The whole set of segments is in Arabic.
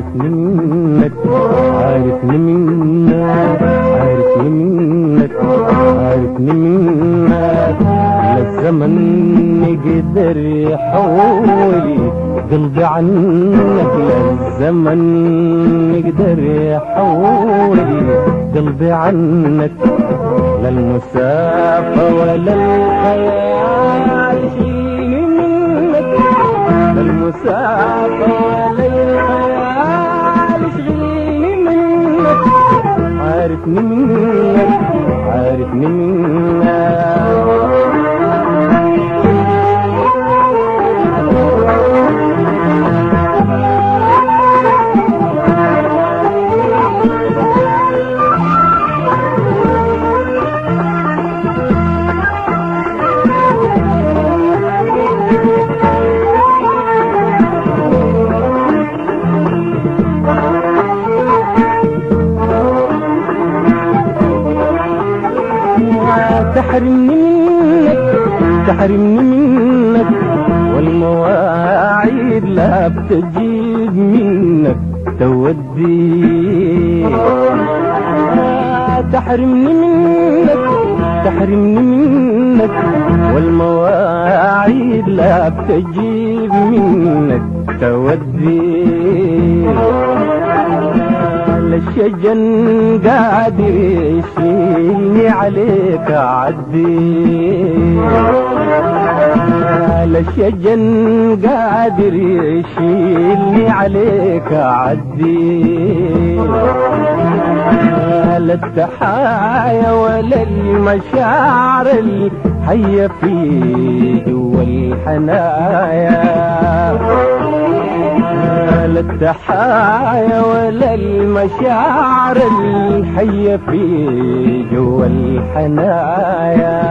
عارفني منك عارفني منك عارفني منك عارفني منك لا الزمن يقدر يحولي قلبي عنك لا الزمن يقدر يحولي قلبي عنك لا المسافة ولا الخيال يشيلني منك لا المسافة ولا الخيال يشغلني منك عارفني منك عارفني منك تحرمني منك تحرمني منك والمواعيد لا بتجيب منك تودي تحرمني منك تحرمني منك والمواعيد لا بتجيب منك تودي الشجن قادر يشيلني عليك عدي الشجن قادر يشيلني عليك عدي لا التحايا ولا المشاعر الحية في جوا الحنايا لا التحايا ولا المشاعر الحية في جوا الحنايا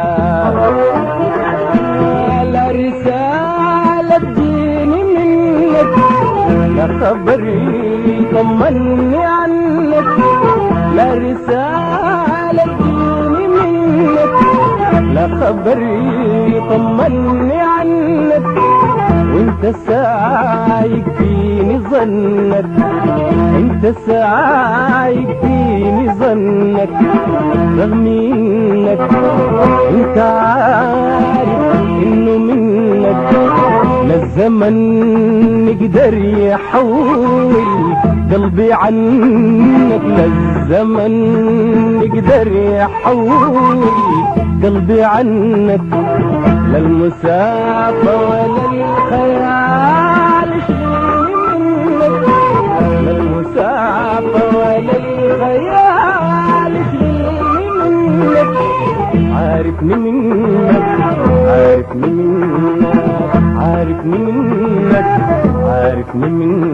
لا رسالة تجيني منك لا خبر يطمني عنك لا رسالة تجيني منك لا خبر يطمني عنك وانت سايق فيني ظنك انت سايق فيني ظنك رغم انك انت عارف انه منك لا الزمن يقدر يحول قلبي عنك لا الزمن يقدر يحول قلبي عنك لا المسافة ولا الخيال يشيلني منك لا المسافة ولا الخيال يشيلني منك عارفني منك عارفني منك عارفني منك عارفني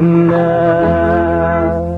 منك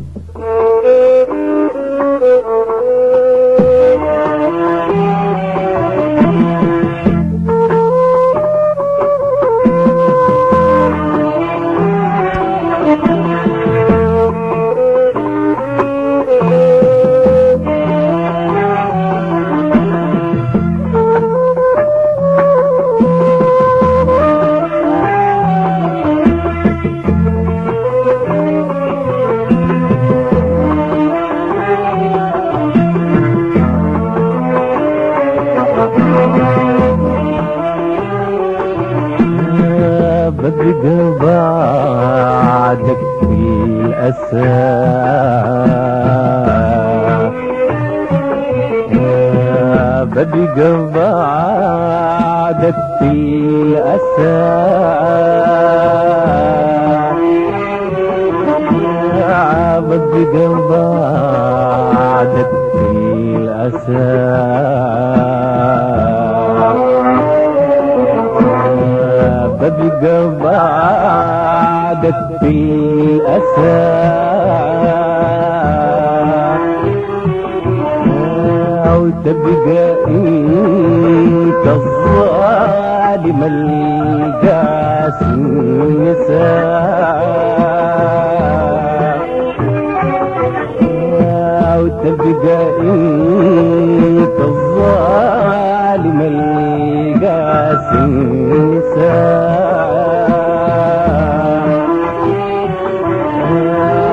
ببقى بعدك في الأسى ببقى بعدك في الأسى ببقى بعدك في الأسى ببقى بعدك في الأسى وتبقى انت الظالم القاس النساء وتبقى انت الظالم القاس النساء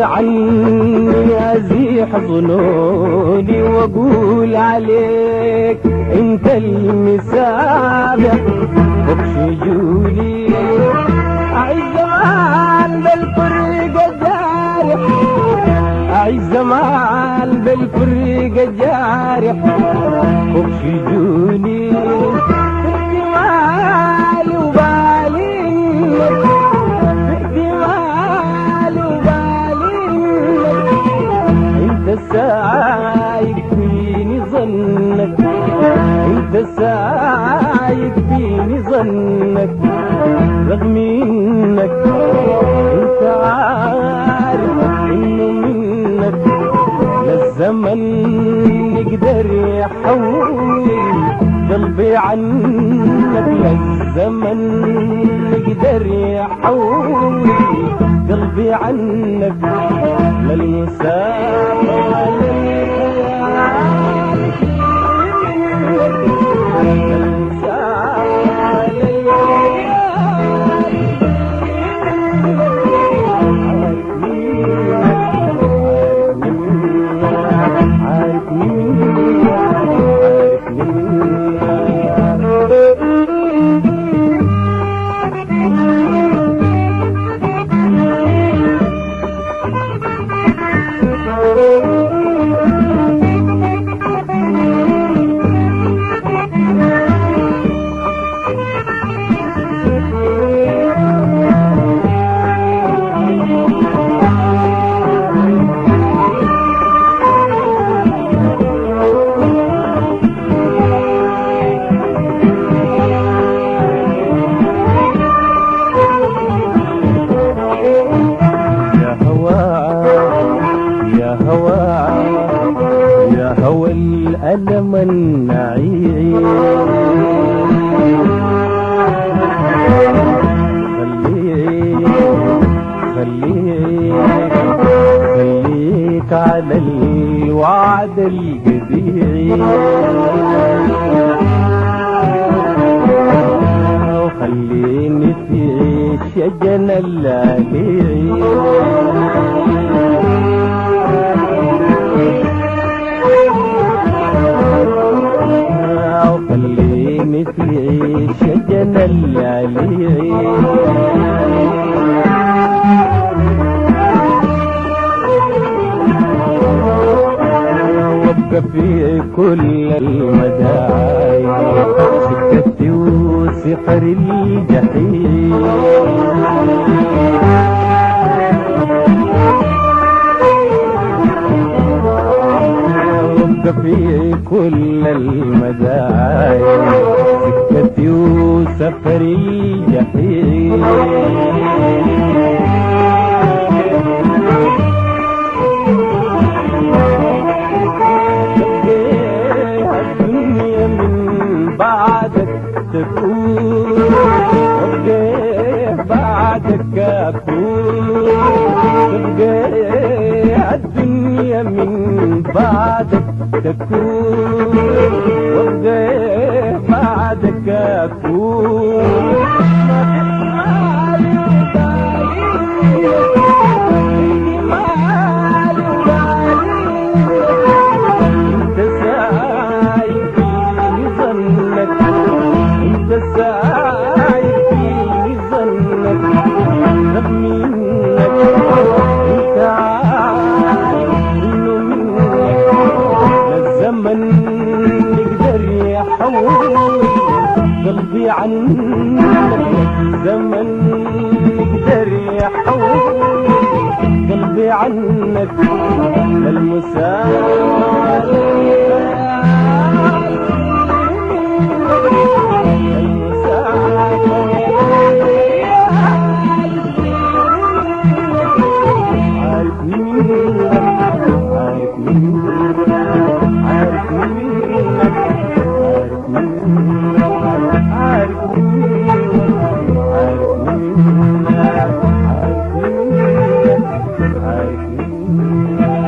عني ازيح ظنوني واقول عليك انت المسابح فوق شجوني. اعيش زمان بالفرقة جارح، اعيش زمان بالفرقة جارح فوق شجوني. فدي مالي وبالينك، فدي مالي وبالينك، انت السايق فيني ظنك، انت السايق فيني ظنك، رغم انك انت عارف انه منك للزمن يقدر يحول قلبي عنك، للزمن يقدر يحول قلبي عنك، للمسافة هوى الألم النعيم، خليك على الوعد القديم، وخليني في شجن اللالي، خليني في شجن اللالي، وابقى في كل المدايا سكتي وسحر الجحيم، في كل المدايا سكتي وسفري جحيم، تبقيها الدنيا من بعدك تكون، وابقيها بعدك أكون، تبقيها الدنيا من بعدك تكون، وابقى بعدك أكون، انت سايق فيني ظنك، انت سايق فيني ظنك، رغم انك انت عارف انه منك للزمن يقدر يحول قلبي عنك، للزمن يقدر يحول قلبي عنك، للمسافة عارف